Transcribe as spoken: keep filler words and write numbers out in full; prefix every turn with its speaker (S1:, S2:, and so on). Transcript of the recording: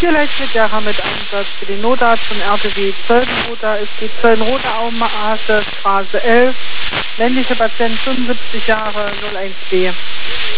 S1: vier Leitschrittjahre mit Einsatz für den Notarzt zum R T W Zöldenroda. Es geht Zöldenroda Aumaße, Straße elf. Männliche Patient fünfundsiebzig Jahre, null eins B.